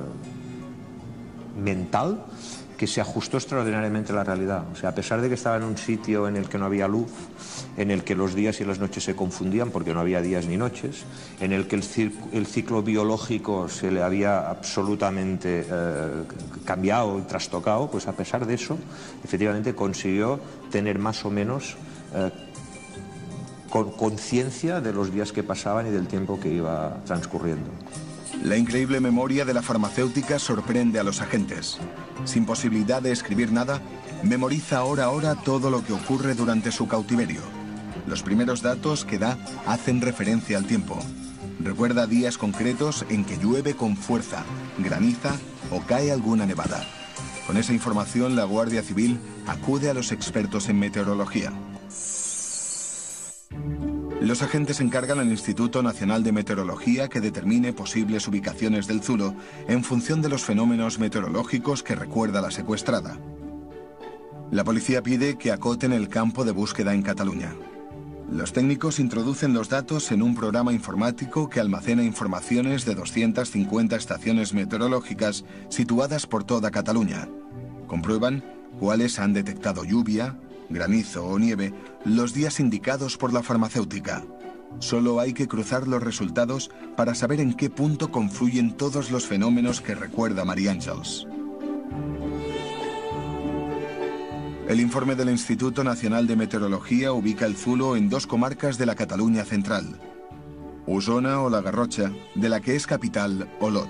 mental que se ajustó extraordinariamente a la realidad. O sea, a pesar de que estaba en un sitio en el que no había luz, en el que los días y las noches se confundían porque no había días ni noches, en el que el, el ciclo biológico se le había absolutamente eh, cambiado y trastocado, pues a pesar de eso, efectivamente consiguió tener más o menos eh, con conciencia de los días que pasaban y del tiempo que iba transcurriendo. La increíble memoria de la farmacéutica sorprende a los agentes. Sin posibilidad de escribir nada, memoriza hora a hora todo lo que ocurre durante su cautiverio. Los primeros datos que da hacen referencia al tiempo. Recuerda días concretos en que llueve con fuerza, graniza o cae alguna nevada. Con esa información, la Guardia Civil acude a los expertos en meteorología. Los agentes encargan al Instituto Nacional de Meteorología que determine posibles ubicaciones del zulo en función de los fenómenos meteorológicos que recuerda la secuestrada. La policía pide que acoten el campo de búsqueda en Cataluña. Los técnicos introducen los datos en un programa informático que almacena informaciones de doscientas cincuenta estaciones meteorológicas situadas por toda Cataluña. Comprueban cuáles han detectado lluvia, granizo o nieve los días indicados por la farmacéutica. Solo hay que cruzar los resultados para saber en qué punto confluyen todos los fenómenos que recuerda María Àngels. El informe del Instituto Nacional de Meteorología ubica el zulo en dos comarcas de la Cataluña central, Osona o la Garrotxa, de la que es capital Olot.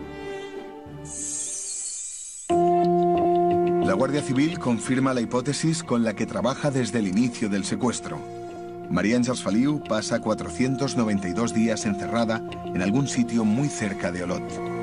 La Guardia Civil confirma la hipótesis con la que trabaja desde el inicio del secuestro. María Àngels Feliu pasa cuatrocientos noventa y dos días encerrada en algún sitio muy cerca de Olot.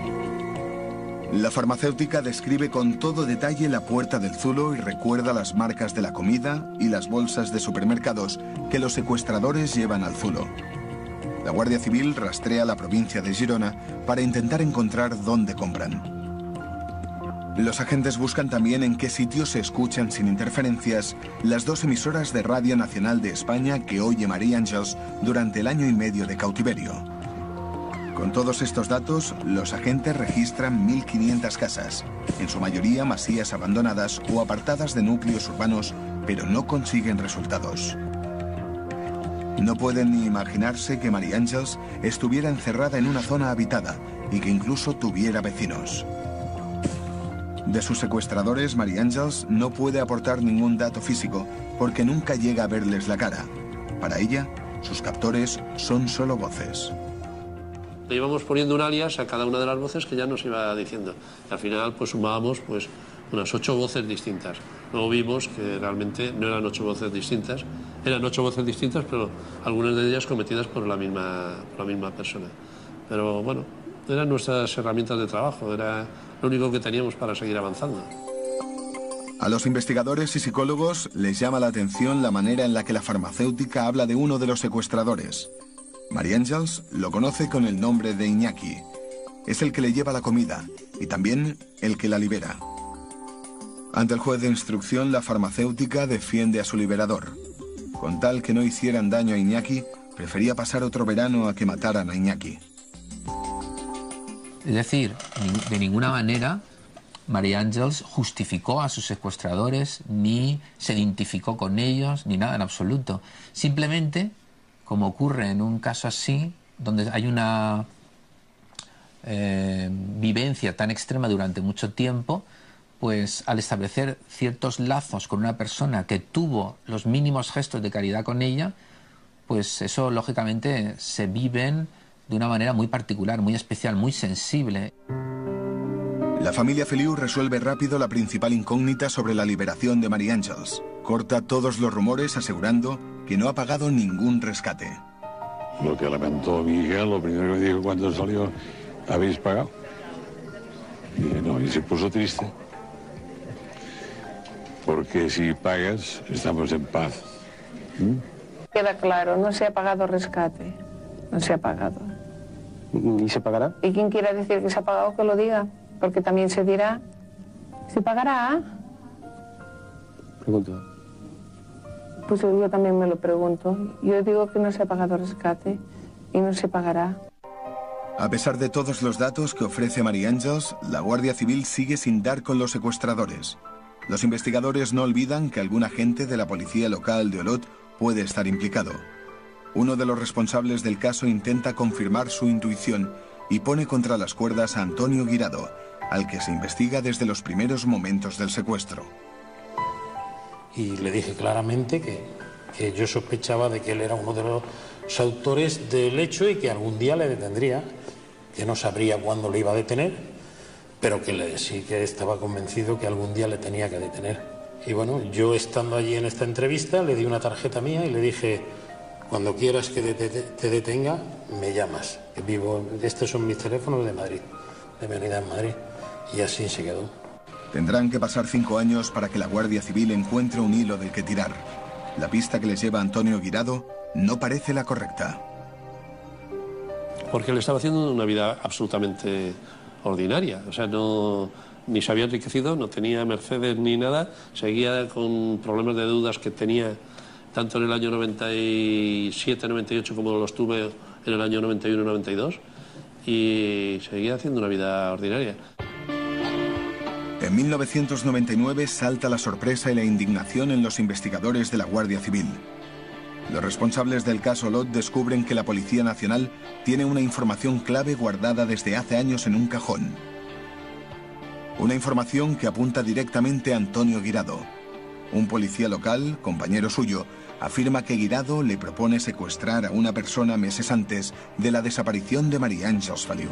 La farmacéutica describe con todo detalle la puerta del zulo y recuerda las marcas de la comida y las bolsas de supermercados que los secuestradores llevan al zulo. La Guardia Civil rastrea la provincia de Girona para intentar encontrar dónde compran. Los agentes buscan también en qué sitios se escuchan sin interferencias las dos emisoras de Radio Nacional de España que oye María Àngels durante el año y medio de cautiverio. Con todos estos datos, los agentes registran mil quinientas casas, en su mayoría masías abandonadas o apartadas de núcleos urbanos, pero no consiguen resultados. No pueden ni imaginarse que María Àngels estuviera encerrada en una zona habitada y que incluso tuviera vecinos. De sus secuestradores, María Àngels no puede aportar ningún dato físico porque nunca llega a verles la cara. Para ella, sus captores son solo voces. Le íbamos poniendo un alias a cada una de las voces que ya nos iba diciendo. Y al final pues sumábamos pues unas ocho voces distintas. Luego vimos que realmente no eran ocho voces distintas, eran ocho voces distintas, pero algunas de ellas cometidas por la misma, por la misma persona. Pero bueno, eran nuestras herramientas de trabajo, era lo único que teníamos para seguir avanzando. A los investigadores y psicólogos les llama la atención la manera en la que la farmacéutica habla de uno de los secuestradores. María Àngels lo conoce con el nombre de Iñaki. Es el que le lleva la comida y también el que la libera. Ante el juez de instrucción, la farmacéutica defiende a su liberador. Con tal que no hicieran daño a Iñaki, prefería pasar otro verano a que mataran a Iñaki. Es decir, de ninguna manera María Àngels justificó a sus secuestradores, ni se identificó con ellos, ni nada en absoluto. Simplemente, como ocurre en un caso así, donde hay una eh, vivencia tan extrema durante mucho tiempo, pues al establecer ciertos lazos con una persona que tuvo los mínimos gestos de caridad con ella, pues eso lógicamente se viven de una manera muy particular, muy especial, muy sensible. La familia Feliu resuelve rápido la principal incógnita sobre la liberación de María Àngels. Corta todos los rumores asegurando que no ha pagado ningún rescate. Lo que lamentó mi hija, lo primero que me dijo cuando salió, ¿habéis pagado? Y dije, no, y se puso triste. Porque si pagas, estamos en paz. ¿Mm? Queda claro, no se ha pagado rescate. No se ha pagado. ¿Y se pagará? Y quien quiera decir que se ha pagado, que lo diga. Porque también se dirá, ¿se pagará? Pregunto. Pues yo también me lo pregunto. Yo digo que no se ha pagado rescate y no se pagará. A pesar de todos los datos que ofrece María Àngels, la Guardia Civil sigue sin dar con los secuestradores. Los investigadores no olvidan que algún agente de la policía local de Olot puede estar implicado. Uno de los responsables del caso intenta confirmar su intuición y pone contra las cuerdas a Antonio Guirado, al que se investiga desde los primeros momentos del secuestro. Y le dije claramente que, que yo sospechaba de que él era uno de los autores del hecho y que algún día le detendría, que no sabría cuándo le iba a detener, pero que le, sí que estaba convencido que algún día le tenía que detener. Y bueno, yo estando allí en esta entrevista le di una tarjeta mía y le dije, cuando quieras que te, te, te detenga, me llamas. Que vivo, estos son mis teléfonos de Madrid, de mi unidad en Madrid, y así se quedó. Tendrán que pasar cinco años para que la Guardia Civil encuentre un hilo del que tirar. La pista que les lleva a Antonio Guirado no parece la correcta. Porque él estaba haciendo una vida absolutamente ordinaria. O sea, no, ni se había enriquecido, no tenía Mercedes ni nada, seguía con problemas de deudas que tenía tanto en el año noventa y siete, noventa y ocho como los tuve en el año noventa y uno, noventa y dos, y seguía haciendo una vida ordinaria. En mil novecientos noventa y nueve salta la sorpresa y la indignación en los investigadores de la Guardia Civil. Los responsables del caso Olot descubren que la Policía Nacional tiene una información clave guardada desde hace años en un cajón. Una información que apunta directamente a Antonio Guirado. Un policía local, compañero suyo, afirma que Guirado le propone secuestrar a una persona meses antes de la desaparición de María Ángeles Feliu.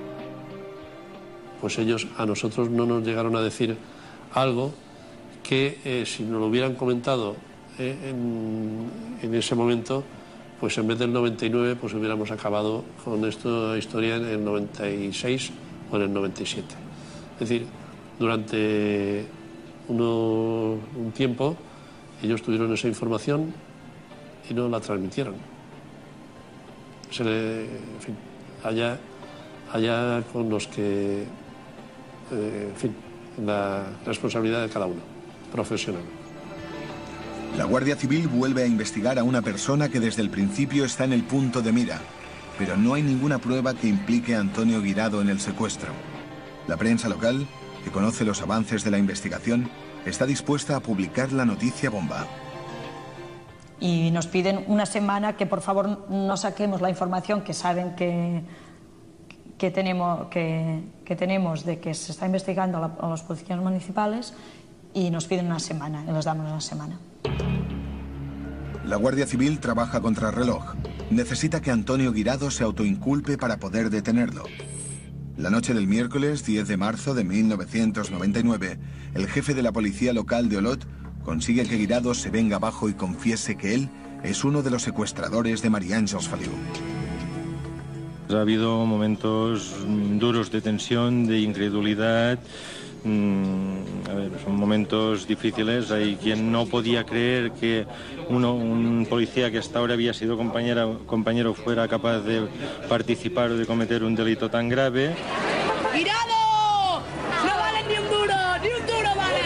Pues ellos a nosotros no nos llegaron a decir algo que eh, si nos lo hubieran comentado eh, en, en ese momento, pues en vez del noventa y nueve, pues hubiéramos acabado con esta historia en el noventa y seis o en el noventa y siete. Es decir, durante uno, un tiempo ellos tuvieron esa información y no la transmitieron. Se le, en fin, allá, allá con los que, eh, en fin, la responsabilidad de cada uno, profesional. La Guardia Civil vuelve a investigar a una persona que desde el principio está en el punto de mira, pero no hay ninguna prueba que implique a Antonio Guirado en el secuestro. La prensa local, que conoce los avances de la investigación, está dispuesta a publicar la noticia bomba. Y nos piden una semana que por favor no saquemos la información que saben que, que, tenemos, que, que tenemos de que se está investigando a, la, a los policías municipales, y nos piden una semana, y les damos una semana. La Guardia Civil trabaja contra reloj. Necesita que Antonio Guirado se autoinculpe para poder detenerlo. La noche del miércoles diez de marzo de mil novecientos noventa y nueve, el jefe de la policía local de Olot consigue que Guirado se venga abajo y confiese que él es uno de los secuestradores de María Ángeles Feliu. Ha habido momentos duros de tensión, de incredulidad. A ver, son momentos difíciles. Hay quien no podía creer que uno, un policía que hasta ahora había sido compañera, compañero fuera capaz de participar o de cometer un delito tan grave. ¡Guirado! ¡No valen ni un duro! ¡Ni un duro vale!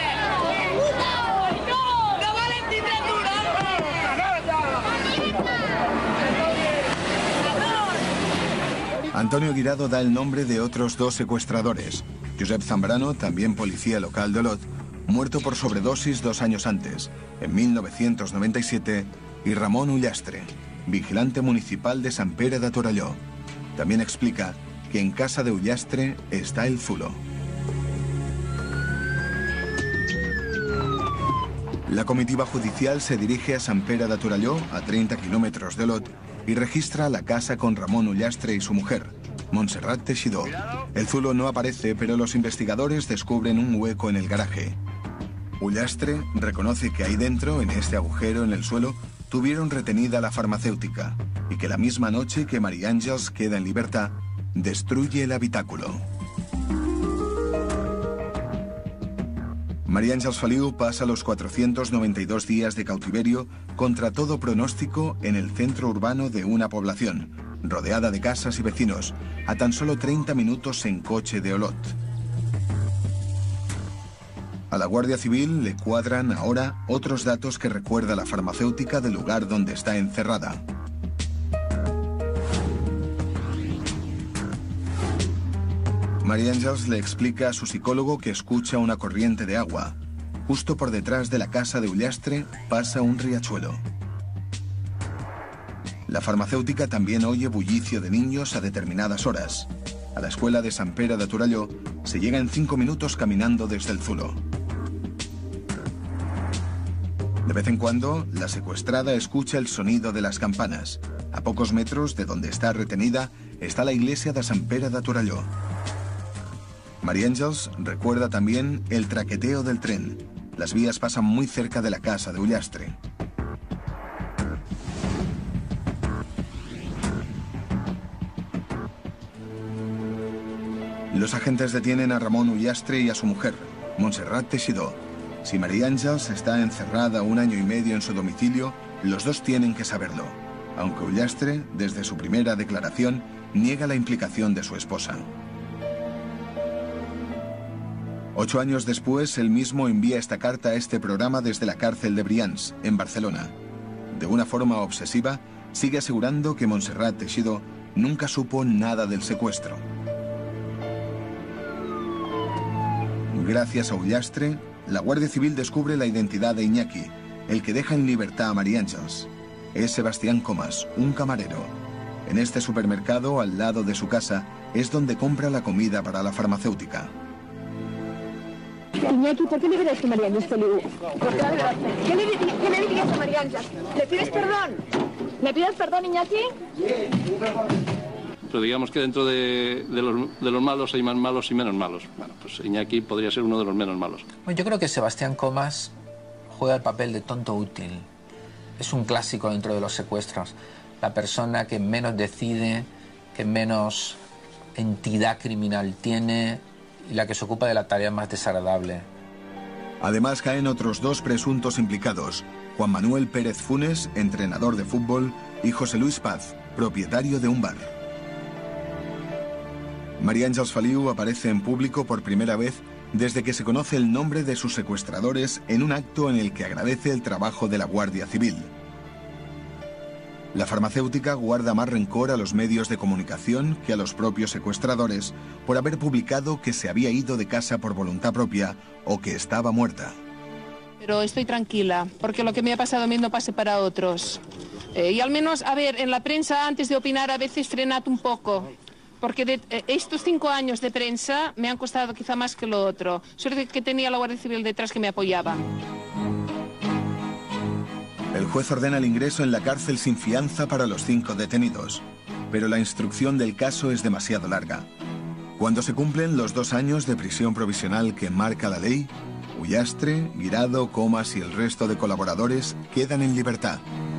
¡No! ¡No valen ni tres duros! Antonio Guirado da el nombre de otros dos secuestradores. Josep Zambrano, también policía local de Olot, muerto por sobredosis dos años antes, en mil novecientos noventa y siete, y Ramón Ullastre, vigilante municipal de Sant Pere de Torelló. También explica que en casa de Ullastre está el zulo. La comitiva judicial se dirige a Sant Pere de Torelló, a treinta kilómetros de Olot, y registra la casa con Ramón Ullastre y su mujer, Montserrat Teixidó. El zulo no aparece, pero los investigadores descubren un hueco en el garaje. Ullastre reconoce que ahí dentro, en este agujero en el suelo, tuvieron retenida la farmacéutica y que la misma noche que María Ángeles queda en libertad, destruye el habitáculo. María Ángeles Feliu pasa los cuatrocientos noventa y dos días de cautiverio contra todo pronóstico en el centro urbano de una población, rodeada de casas y vecinos, a tan solo treinta minutos en coche de Olot. A la Guardia Civil le cuadran ahora otros datos que recuerda la farmacéutica del lugar donde está encerrada. María Ángeles le explica a su psicólogo que escucha una corriente de agua. Justo por detrás de la casa de Ullastre pasa un riachuelo. La farmacéutica también oye bullicio de niños a determinadas horas. A la escuela de Sant Pere de Torelló se llega en cinco minutos caminando desde el zulo. De vez en cuando, la secuestrada escucha el sonido de las campanas. A pocos metros de donde está retenida está la iglesia de Sant Pere de Torelló. María Ángeles recuerda también el traqueteo del tren. Las vías pasan muy cerca de la casa de Ullastre. Los agentes detienen a Ramón Ullastre y a su mujer, Montserrat Teixidó. Si María Ángeles está encerrada un año y medio en su domicilio, los dos tienen que saberlo. aunque Ullastre, desde su primera declaración, niega la implicación de su esposa. Ocho años después, él mismo envía esta carta a este programa desde la cárcel de Brians, en Barcelona. De una forma obsesiva, sigue asegurando que Montserrat Teixidó nunca supo nada del secuestro. Gracias a Ullastre, la Guardia Civil descubre la identidad de Iñaki, el que deja en libertad a María Ángeles. Es Sebastián Comas, un camarero. En este supermercado, al lado de su casa, es donde compra la comida para la farmacéutica. Iñaki, ¿por qué le verás a María Ángeles Feliu? ¿Qué le, ¿Qué le dirías a María Ángeles? ¿Le pides perdón? ¿Le pides perdón, Iñaki? Pero digamos que dentro de, de, los, de los malos hay más malos y menos malos. Bueno, pues Iñaki podría ser uno de los menos malos. Bueno, yo creo que Sebastián Comas juega el papel de tonto útil. Es un clásico dentro de los secuestros. La persona que menos decide, que menos entidad criminal tiene y la que se ocupa de la tarea más desagradable. Además caen otros dos presuntos implicados, Juan Manuel Pérez Funes, entrenador de fútbol, y José Luis Paz, propietario de un bar. María Ángeles Feliu aparece en público por primera vez desde que se conoce el nombre de sus secuestradores en un acto en el que agradece el trabajo de la Guardia Civil. La farmacéutica guarda más rencor a los medios de comunicación que a los propios secuestradores por haber publicado que se había ido de casa por voluntad propia o que estaba muerta. Pero estoy tranquila, porque lo que me ha pasado a mí no pase para otros. Eh, y al menos, a ver, en la prensa antes de opinar a veces frenad un poco. Porque de, eh, estos cinco años de prensa me han costado quizá más que lo otro. Suerte que tenía la Guardia Civil detrás que me apoyaba. El juez ordena el ingreso en la cárcel sin fianza para los cinco detenidos, pero la instrucción del caso es demasiado larga. Cuando se cumplen los dos años de prisión provisional que marca la ley, Ullastre, Guirado, Comas y el resto de colaboradores quedan en libertad.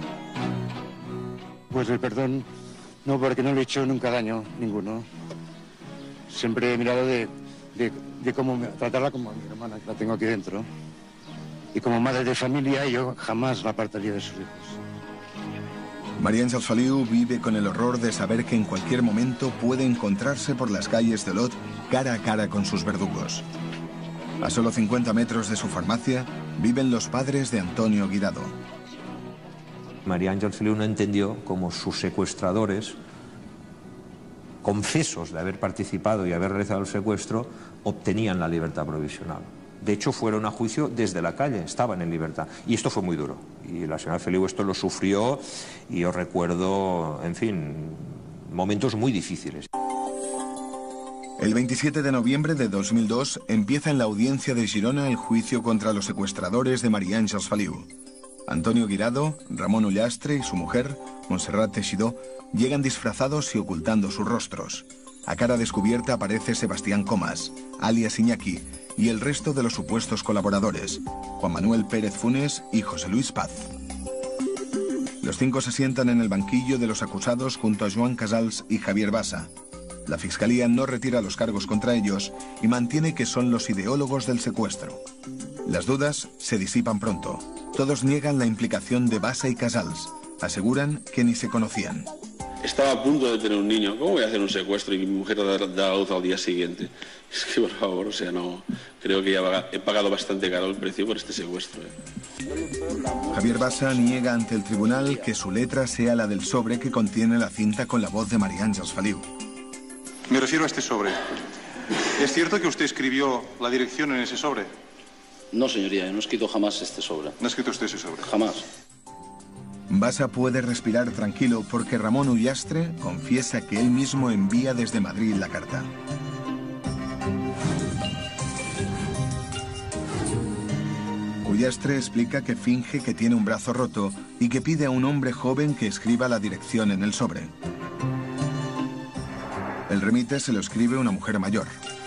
Pues el perdón, no, porque no le he hecho nunca daño, ninguno. Siempre he mirado de, de, de cómo tratarla como a mi hermana, que la tengo aquí dentro. Y como madre de familia, yo jamás la apartaría de sus hijos. María Ángeles Feliu vive con el horror de saber que en cualquier momento puede encontrarse por las calles de Olot cara a cara con sus verdugos. A solo cincuenta metros de su farmacia viven los padres de Antonio Guirado. María Ángeles Feliu no entendió cómo sus secuestradores, confesos de haber participado y haber realizado el secuestro, obtenían la libertad provisional. De hecho, fueron a juicio desde la calle, estaban en libertad. Y esto fue muy duro. Y la señora Feliu esto lo sufrió y yo recuerdo, en fin, momentos muy difíciles. El veintisiete de noviembre de dos mil dos empieza en la audiencia de Girona el juicio contra los secuestradores de María Ángeles Feliu. Antonio Guirado, Ramón Ullastre y su mujer, Montserrat Teixidó, llegan disfrazados y ocultando sus rostros. A cara descubierta aparece Sebastián Comas, alias Iñaki, y el resto de los supuestos colaboradores, Juan Manuel Pérez Funes y José Luis Paz. Los cinco se sientan en el banquillo de los acusados junto a Joan Casals y Javier Bassa. La Fiscalía no retira los cargos contra ellos y mantiene que son los ideólogos del secuestro. Las dudas se disipan pronto. Todos niegan la implicación de Bassa y Casals. Aseguran que ni se conocían. Estaba a punto de tener un niño. ¿Cómo voy a hacer un secuestro y mi mujer da, da a luz al día siguiente? Es que, por favor, o sea, no... Creo que ya he pagado bastante caro el precio por este secuestro. ¿eh? Javier Bassa niega ante el tribunal que su letra sea la del sobre que contiene la cinta con la voz de María Ángeles Feliu. Me refiero a este sobre. ¿Es cierto que usted escribió la dirección en ese sobre? No, señoría, no he escrito jamás este sobre. ¿No ha escrito usted ese sobre? Jamás. Bassa puede respirar tranquilo porque Ramón Ullastre confiesa que él mismo envía desde Madrid la carta. Ullastre explica que finge que tiene un brazo roto y que pide a un hombre joven que escriba la dirección en el sobre. El remite se lo escribe una mujer mayor.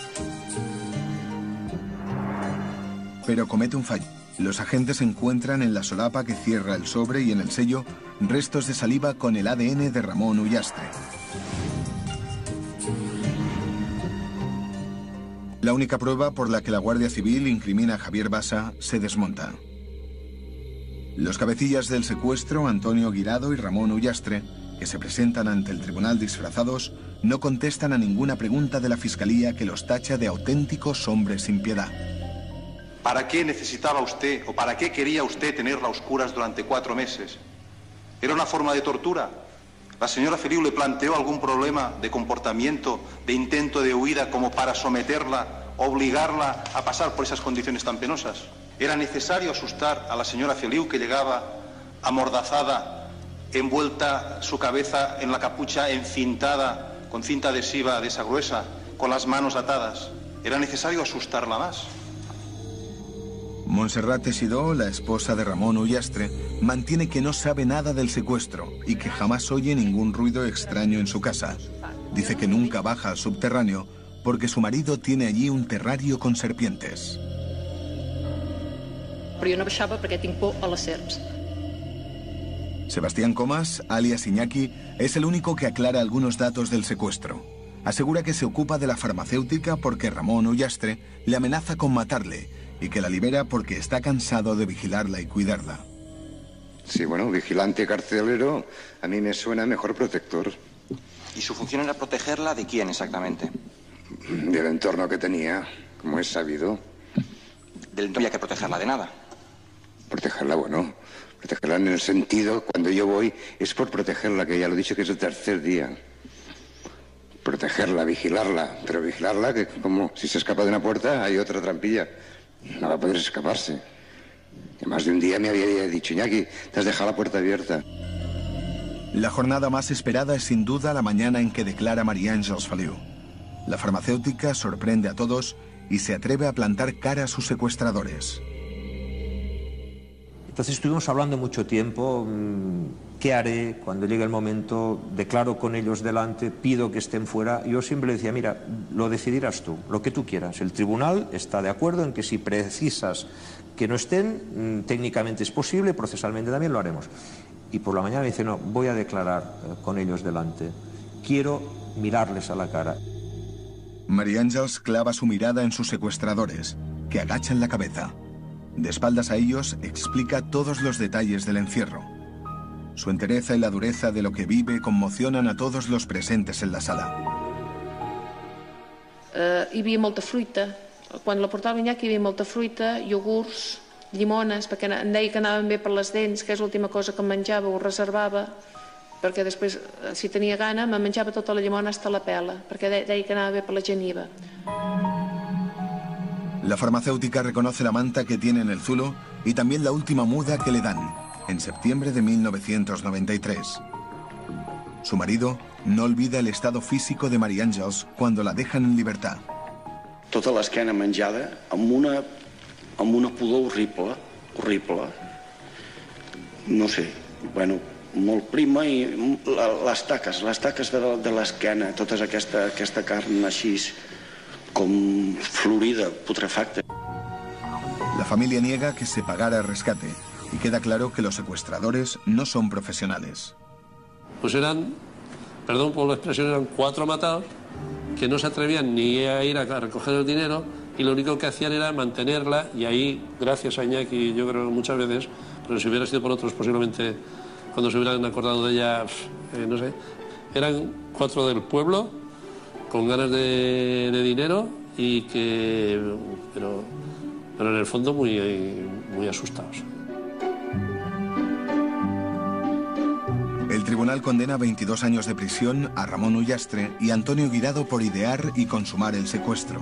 Pero comete un fallo. Los agentes encuentran en la solapa que cierra el sobre y en el sello restos de saliva con el A D N de Ramón Ullastre. La única prueba por la que la Guardia Civil incrimina a Javier Bassa se desmonta. Los cabecillas del secuestro, Antonio Guirado y Ramón Ullastre, que se presentan ante el tribunal disfrazados, no contestan a ninguna pregunta de la Fiscalía que los tacha de auténticos hombres sin piedad. ¿Para qué necesitaba usted o para qué quería usted tenerla a oscuras durante cuatro meses? ¿Era una forma de tortura? ¿La señora Feliu le planteó algún problema de comportamiento, de intento de huida como para someterla, obligarla a pasar por esas condiciones tan penosas? ¿Era necesario asustar a la señora Feliu, que llegaba amordazada, envuelta su cabeza en la capucha encintada con cinta adhesiva de esa gruesa, con las manos atadas? ¿Era necesario asustarla más? Montserrat Teixidó, la esposa de Ramón Ullastre, mantiene que no sabe nada del secuestro y que jamás oye ningún ruido extraño en su casa. Dice que nunca baja al subterráneo porque su marido tiene allí un terrario con serpientes. Però jo no baixava perquè tinc por a les serps. Sebastián Comas, alias Iñaki, es el único que aclara algunos datos del secuestro. Asegura que se ocupa de la farmacéutica porque Ramón Ullastre le amenaza con matarle y que la libera porque está cansado de vigilarla y cuidarla. Sí, bueno, vigilante carcelero a mí me suena mejor protector. ¿Y su función era protegerla de quién exactamente? Del entorno que tenía, como es sabido. ¿Del entorno había que protegerla de nada? Protegerla, bueno, protegerla en el sentido, cuando yo voy, es por protegerla, que ya lo he dicho que es el tercer día. Protegerla, vigilarla, pero vigilarla que como si se escapa de una puerta hay otra trampilla. No va a poder escaparse. Que más de un día me había dicho, Iñaki, te has dejado la puerta abierta. La jornada más esperada es sin duda la mañana en que declara María Àngels Feliu. La farmacéutica sorprende a todos y se atreve a plantar cara a sus secuestradores. Entonces estuvimos hablando mucho tiempo, ¿qué haré cuando llegue el momento? Declaro con ellos delante, pido que estén fuera. Yo siempre le decía, mira, lo decidirás tú, lo que tú quieras. El tribunal está de acuerdo en que si precisas que no estén, técnicamente es posible, procesalmente también lo haremos. Y por la mañana me dice, no, voy a declarar con ellos delante. Quiero mirarles a la cara. María Àngels clava su mirada en sus secuestradores, que agachan la cabeza. De espaldas a ellos, explica todos los detalles del encierro. Su entereza y la dureza de lo que vive conmocionan a todos los presentes en la sala. Uh, hi havia molta fruita. Quan la portava Iñaki hi havia molta fruita, iogurts, llimones, perquè em deia que anaven bé per les dents, que és l'última cosa que em menjava, ho reservava, perquè després, si tenia gana, me menjava tota la llimona hasta la pela, perquè deia que anava bé per la geniva. La farmacéutica reconoce la manta que tiene en el zulo y también la última muda que le dan, en septiembre de mil novecientos noventa y tres. Su marido no olvida el estado físico de María Àngels cuando la dejan en libertad. Tota l'esquena menjada amb una, amb una pudor horrible, horrible. No sé, bueno, molt prima i les taques, les taques de, de l'esquena, tota aquesta, aquesta carn així com florida, putrefacta. La familia niega que se pagara el rescate y queda claro que los secuestradores no son profesionales. Pues eran, perdón por la expresión, eran cuatro matados que no se atrevían ni a ir a recoger el dinero y lo único que hacían era mantenerla y ahí, gracias a Iñaki, yo creo muchas veces, pero si hubiera sido por otros posiblemente cuando se hubieran acordado de ella, eh, no sé, eran cuatro del pueblo con ganas de, de dinero y que, pero, pero en el fondo muy, muy asustados. El tribunal condena veintidós años de prisión a Ramón Ullastre y Antonio Guirado por idear y consumar el secuestro.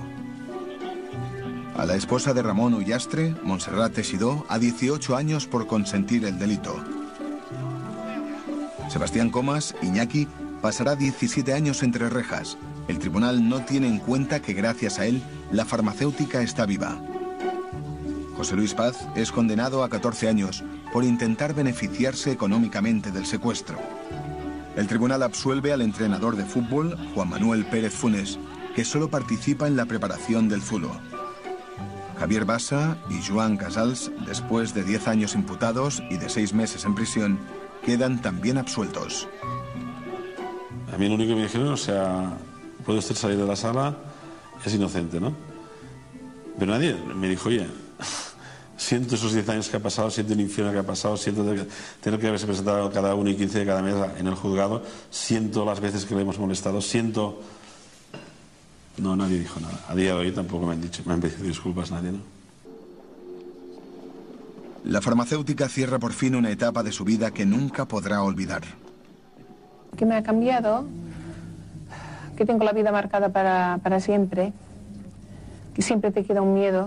A la esposa de Ramón Ullastre, Montserrat Teixidó, a dieciocho años por consentir el delito. Sebastián Comas, Iñaki, pasará diecisiete años entre rejas. El tribunal no tiene en cuenta que gracias a él la farmacéutica está viva. José Luis Paz es condenado a catorce años por intentar beneficiarse económicamente del secuestro. El tribunal absuelve al entrenador de fútbol, Juan Manuel Pérez Funes, que solo participa en la preparación del zulo. Javier Bassa y Joan Casals, después de diez años imputados y de seis meses en prisión, quedan también absueltos. A mí lo único que me dijeron, o sea, puede usted salir de la sala, es inocente, ¿no? Pero nadie me dijo, oye, siento esos diez años que ha pasado, siento el infierno que ha pasado, siento tener que haberse presentado cada uno y quince de cada mes en el juzgado, siento las veces que le hemos molestado, siento... No, nadie dijo nada. A día de hoy tampoco me han dicho, me han pedido disculpas nadie, ¿no? La farmacéutica cierra por fin una etapa de su vida que nunca podrá olvidar. Que me ha cambiado, que tengo la vida marcada para, para siempre, que siempre te queda un miedo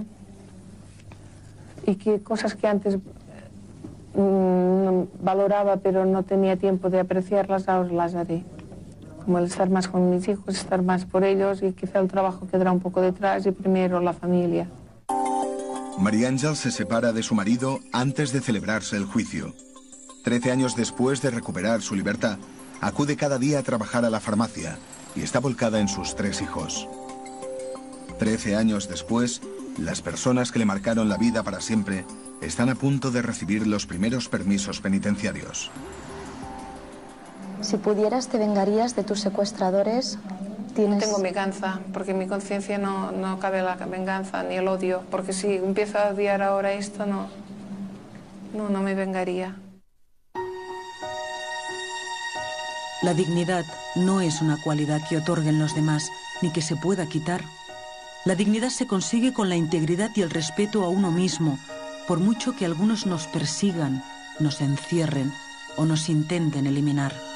y que cosas que antes mmm, valoraba pero no tenía tiempo de apreciarlas, ahora las haré. Como el estar más con mis hijos, estar más por ellos y quizá el trabajo quedará un poco detrás y primero la familia. María Àngels se separa de su marido antes de celebrarse el juicio. Trece años después de recuperar su libertad, acude cada día a trabajar a la farmacia y está volcada en sus tres hijos. Trece años después, las personas que le marcaron la vida para siempre están a punto de recibir los primeros permisos penitenciarios. Si pudieras, ¿te vengarías de tus secuestradores? ¿Tienes... Tengo venganza, porque en mi conciencia no, no cabe la venganza ni el odio, porque si empiezo a odiar ahora esto, no, no, no me vengaría. La dignidad no es una cualidad que otorguen los demás, ni que se pueda quitar. La dignidad se consigue con la integridad y el respeto a uno mismo, por mucho que algunos nos persigan, nos encierren o nos intenten eliminar.